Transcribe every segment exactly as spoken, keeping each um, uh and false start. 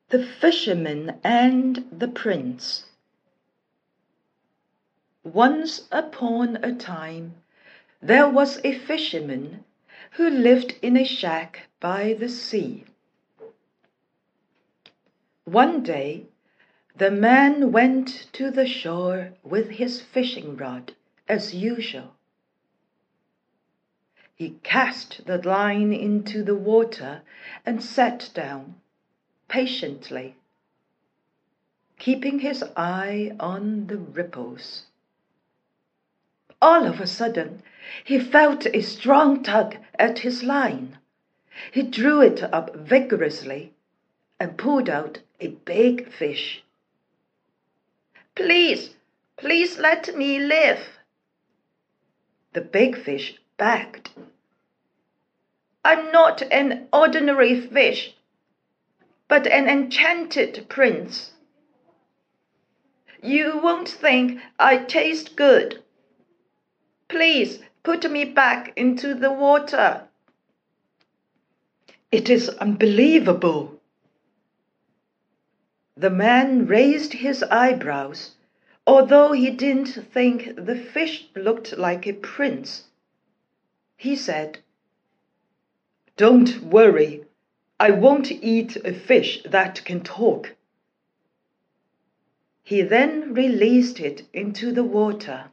The Fisherman and the Prince. Once upon a time, there was a fisherman who lived in a shack by the sea. One day, the man went to the shore with his fishing rod, as usual. He cast the line into the water and sat down patiently, keeping his eye on the ripples. All of a sudden, he felt a strong tug at his line. He drew it up vigorously and pulled out a big fish. "Please, please let me live," the big fish begged. "I'm not an ordinary fish, but an enchanted prince. You won't think I taste good. Please put me back into the water." "It is unbelievable." The man raised his eyebrows, although he didn't think the fish looked like a prince. He said, "Don't worry, I won't eat a fish that can talk." He then released it into the water.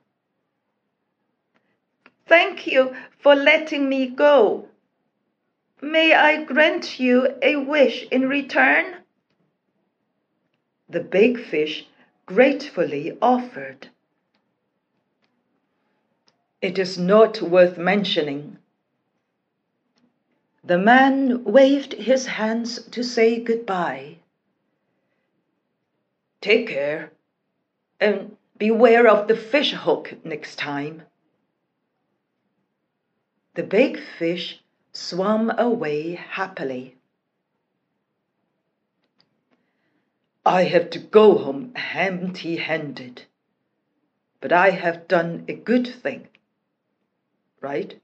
"Thank you for letting me go. May I grant you a wish in return?" The big fish gratefully offered. "It is not worth mentioning." The man waved his hands to say goodbye. "Take care, and beware of the fish hook next time." The big fish swam away happily. "I have to go home empty-handed, but I have done a good thing, right?"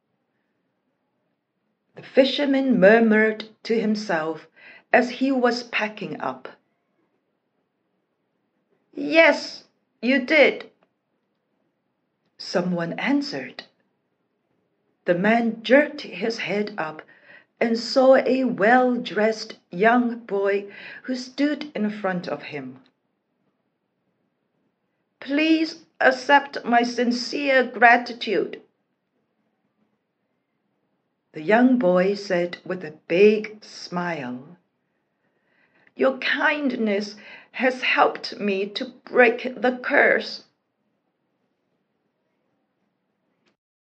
The fisherman murmured to himself as he was packing up. "Yes, you did," someone answered. The man jerked his head up and saw a well-dressed young boy who stood in front of him. "Please accept my sincere gratitude," the young boy said with a big smile. "Your kindness has helped me to break the curse.